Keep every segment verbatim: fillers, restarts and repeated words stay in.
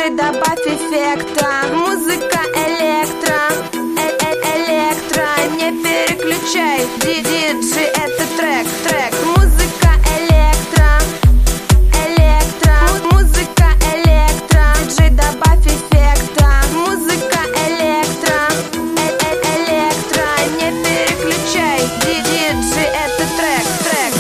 диджей, добавь эффекта. Музыка электро, э-э-электро. Не переключай, диджей, это трек, трек. Музыка электро, электро. Музыка электро, диджей, добавь эффекта. Музыка электро, э-э-электро. Не переключай, диджей, это трек, трек.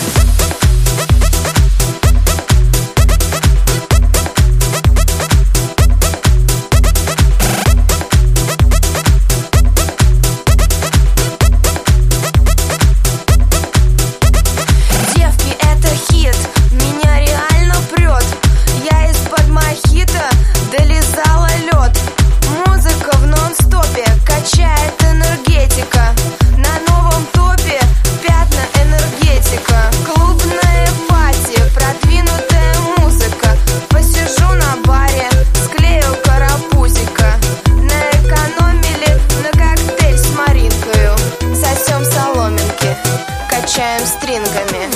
Качаем стрингами.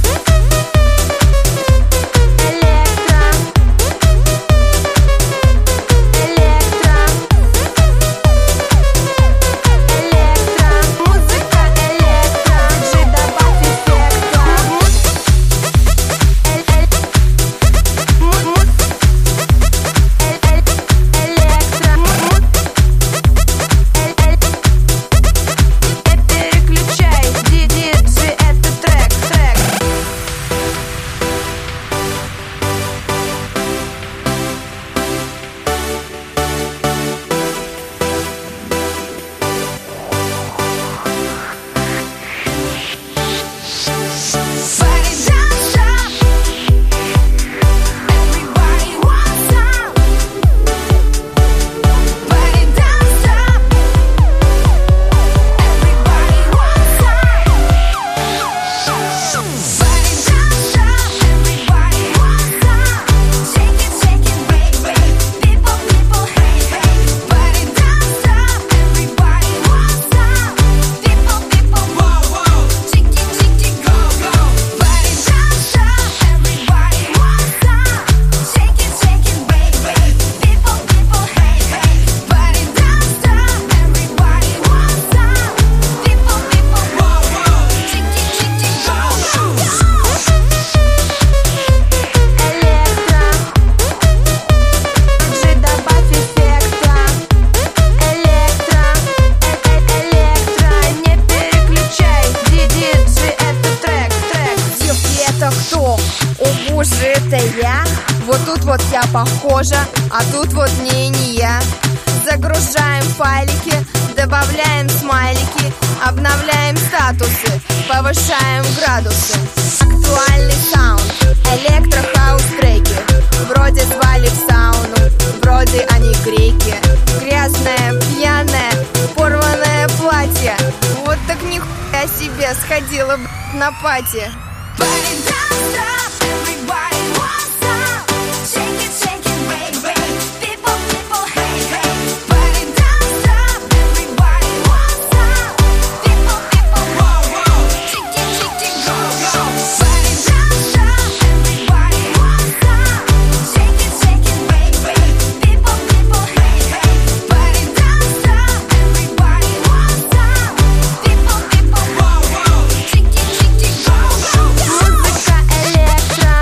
Кто? О боже, это я? Вот тут вот я похожа, а тут вот не, не я. Загружаем файлики, добавляем смайлики, обновляем статусы, повышаем градусы. Актуальный саунд, электро-хаус треки. Вроде звали в сауну, вроде они греки. Грязное, пьяное, порванное платье. Вот так нихуя себе сходила, б***ь, на пати. But it don't stop, everybody wants some. Shake it, shake it, baby. People, people, hey, hey. But it don't stop, everybody wants some. People, people, whoa, whoa. Shake it, shake it, go, go. But it don't stop, everybody wants some. Shake it, shake it, baby. People, people, hey, hey. But it don't stop, everybody wants some. People, people, whoa, whoa. Shake it, shake it, go, go. Музыка электро,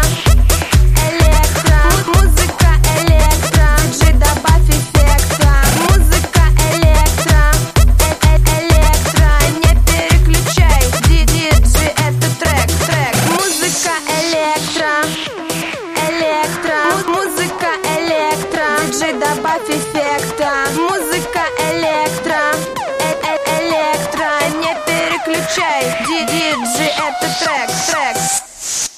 электро. Музыка электро, диджей, добавь эффекта. Музыка электро, э-э-электро. Не переключай, диджей, это трек, трек. Музыка электро, электро. Музыка электро, диджей, добавь эффекта. Музыка электро, э-э-электро. Не переключай, диджей, это трек, трек.